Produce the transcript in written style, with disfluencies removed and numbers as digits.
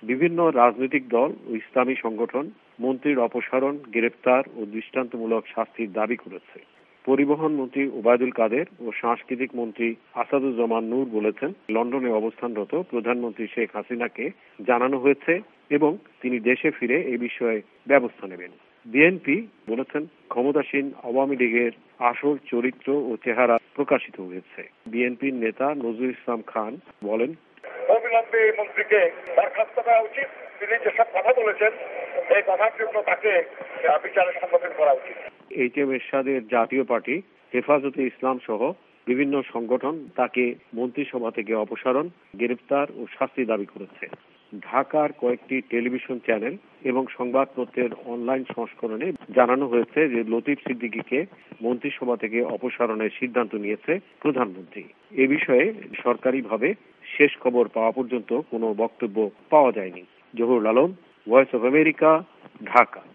বিভিন্ন রাজনৈতিক দল ও ইসলামী সংগঠন মন্ত্রীর অপসারণ, গ্রেফতার ও দৃষ্টান্তমূলক শাস্তির দাবি করেছে। পরিবহন মন্ত্রী ওবায়দুল কাদের ও সাংস্কৃতিক মন্ত্রী আসাদুজ্জামান নূর বলেছেন, লন্ডনে অবস্থানরত প্রধানমন্ত্রী শেখ হাসিনাকে জানানো হয়েছে এবং তিনি দেশে ফিরে এ বিষয়ে ব্যবস্থা নেবেন। বিএনপি বলেছেন, ক্ষমতাসীন আওয়ামী লীগের আসল চরিত্র ও চেহারা প্রকাশিত হয়েছে। বিএনপির নেতা নজরুল ইসলাম খান বলেন, অবিলম্বে এই মন্ত্রীকে বরখাস্ত করা উচিত। তিনি যেসব কথা বলেছেন এই কথার জন্য তাকে বিচারের সম্মুখীন করা উচিত। এইচএম এরশাদের জাতীয় পার্টি, হেফাজতে ইসলাম সহ বিভিন্ন সংগঠন তাকে মন্ত্রিসভা থেকে অপসারণ, গ্রেফতার ও শাস্তি দাবি করেছে। ঢাকার কয়েকটি টেলিভিশন চ্যানেল এবং সংবাদপত্রের অনলাইন সংস্করণে জানানো হয়েছে যে লতিফ সিদ্দিকীকে মন্ত্রিসভা থেকে অপসারণের সিদ্ধান্ত নিয়েছে প্রধানমন্ত্রী। এ বিষয়ে সরকারিভাবে শেষ খবর পাওয়া পর্যন্ত কোনো বক্তব্য পাওয়া যায়নি। Zahurul Alam, voice of America, Dhaka.